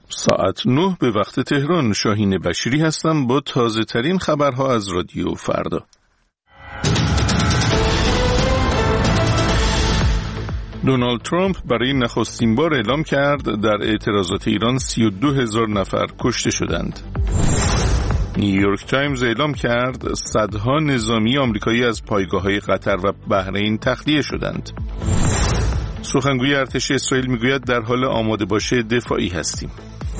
ساعت 9 به وقت تهران. شاهین بشیری هستم با تازه ترین خبرها از رادیو فردا. دونالد ترامپ برای نخستین بار اعلام کرد در اعتراضات ایران 32,000 نفر کشته شدند. نیویورک تایمز اعلام کرد صدها نظامی آمریکایی از پایگاه‌های قطر و بحرین تخلیه شدند. سخنگوی ارتش اسرائیل میگوید در حال آماده باش دفاعی هستیم.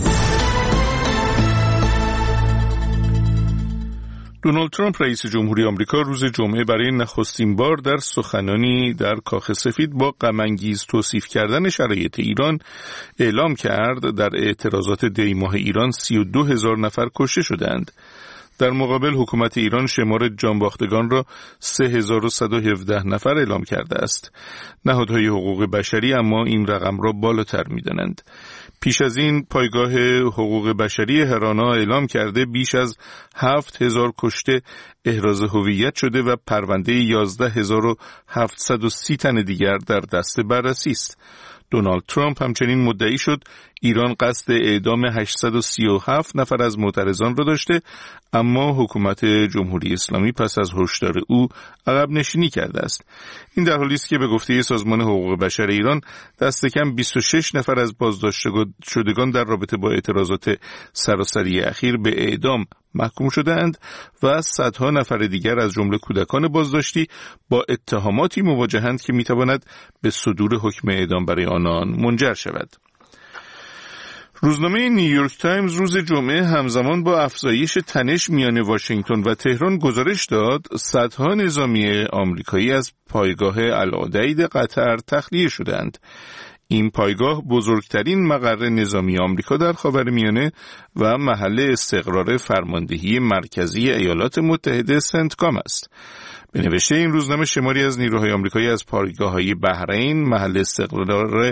دونالد ترامپ رئیس جمهوری آمریکا روز جمعه برای نخستین بار در سخنانی در کاخ سفید با غم‌انگیز توصیف کردن شرایط ایران اعلام کرد در اعتراضات دی ماه ایران 32,000 نفر کشته شدند. در مقابل حکومت ایران شمار جانباختگان را 3,117 نفر اعلام کرده است. نهادهای حقوق بشری اما این رقم را بالاتر می‌دانند. پیش از این پایگاه حقوق بشری هرانا اعلام کرده بیش از 7,000 کشته احراز هویت شده و پرونده 11,730 تن دیگر در دست بررسی است. دونالد ترامپ همچنین مدعی شد ایران قصد اعدام 837 نفر از معترضان را داشته، اما حکومت جمهوری اسلامی پس از هشدار او عقب نشینی کرده است. این در حالی است که به گفته سازمان حقوق بشر ایران دست کم 26 نفر از بازداشت شدگان در رابطه با اعتراضات سراسری اخیر به اعدام محکوم شده‌اند و صدها نفر دیگر از جمله کودکان بازداشتی با اتهاماتی مواجهند که میتواند به صدور حکم اعدام برای آنان منجر شود. روزنامه نیویورک تایمز روز جمعه همزمان با افزایش تنش میان واشنگتن و تهران گزارش داد صدها نظامی آمریکایی از پایگاه العدید قطر تخلیه شدند. این پایگاه بزرگترین مقر نظامی آمریکا در خاورمیانه و محل استقرار فرماندهی مرکزی ایالات متحده سنتکام است. به نوشته این روزنامه شماری از نیروهای آمریکایی از پایگاه‌های بحرین، محل استقرار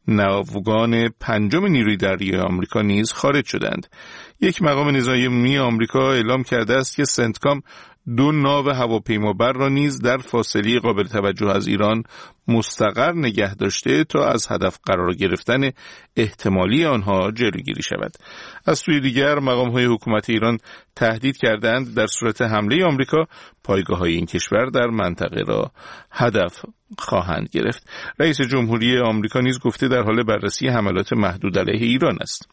ناوگان پنجم نیروی دریایی آمریکا نیز خارج شدند. یک مقام نظامی آمریکا اعلام کرده است که سنتکام 2 ناو هواپیمابر را نیز در فاصله قابل توجه از ایران مستقر نگه داشته تا از هدف قرار گرفتن احتمالی آنها جلوگیری شود. از سوی دیگر مقام‌های حکومت ایران تهدید کردند در صورت حمله آمریکا پایگاه‌های این کشور در منطقه را هدف خواهند گرفت. رئیس جمهوری آمریکا نیز گفته در حال بررسی حملات محدود علیه ایران است.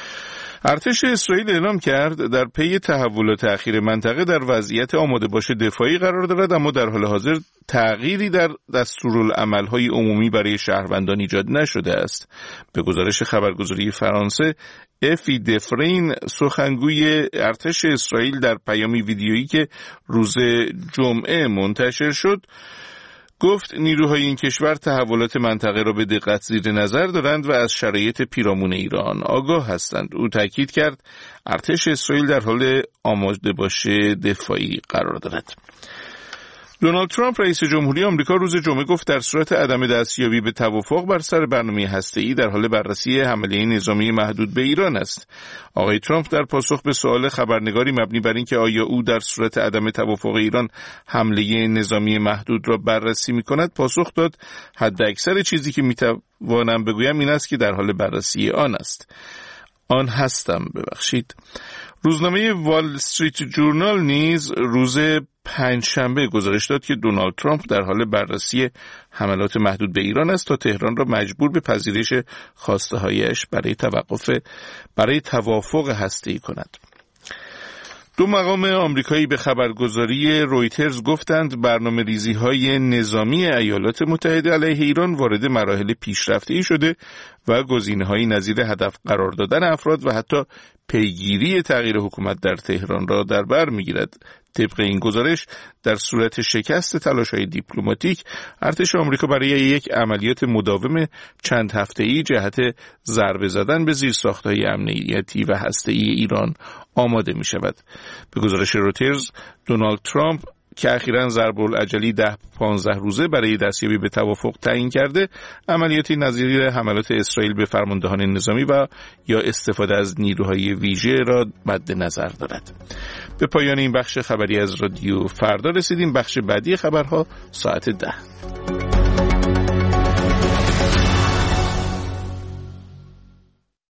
ارتش اسرائیل اعلام کرد در پی تحولات اخیر منطقه در وضعیت آماده باش دفاعی قرار دارد، اما در حال حاضر تغییری در دستورالعمل‌های عمومی برای شهروندان ایجاد نشده است. به گزارش خبرگزاری فرانسه افی دفرین، سخنگوی ارتش اسرائیل، در پیامی ویدیویی که روز جمعه منتشر شد گفت نیروهای این کشور تحولات منطقه را به دقت زیر نظر دارند و از شرایط پیرامون ایران آگاه هستند. او تاکید کرد ارتش اسرائیل در حال آماده باش دفاعی قرار دارد. دونالد ترامپ رئیس جمهوری آمریکا روز جمعه گفت در صورت عدم دستیابی به توافق بر سر برنامه هسته‌ای در حال بررسی حمله نظامی محدود به ایران است. آقای ترامپ در پاسخ به سوال خبرنگاری مبنی بر اینکه آیا او در صورت عدم توافق ایران حمله نظامی محدود را بررسی می‌کند پاسخ داد حداکثر چیزی که می‌توانم بگویم این است که در حال بررسی آن هستم. روزنامه وال استریت جورنال نیز روز پنجشنبه گزارش داد که دونالد ترامپ در حال بررسی حملات محدود به ایران است تا تهران را مجبور به پذیرش خواسته‌هایش برای توافق هسته‌ای کند. 2 مقام آمریکایی به خبرگزاری رویترز گفتند برنامه‌ریزی‌های نظامی ایالات متحده علیه ایران وارد مراحل پیشرفته‌ای شده و گزینه‌های نظیر هدف قرار دادن افراد و حتی پیگیری تغییر حکومت در تهران را در بر می‌گیرد. طبق این گزارش در صورت شکست تلاش‌های دیپلماتیک ارتش آمریکا برای یک عملیات مداوم چند هفته‌ای جهت ضربه زدن به زیرساخت‌های امنیتی و هسته‌ای ایران آماده می‌شود. به گزارش رویترز دونالد ترامپ که اخیراً ضرب‌العجلی 10-15 روزه برای دستیابی به توافق تعیین کرده عملیاتی نظیر حملات اسرائیل به فرماندهان نظامی و یا استفاده از نیروهای ویژه را مد نظر دارد. به پایان این بخش خبری از رادیو فردا رسیدیم. بخش بعدی خبرها ساعت 10.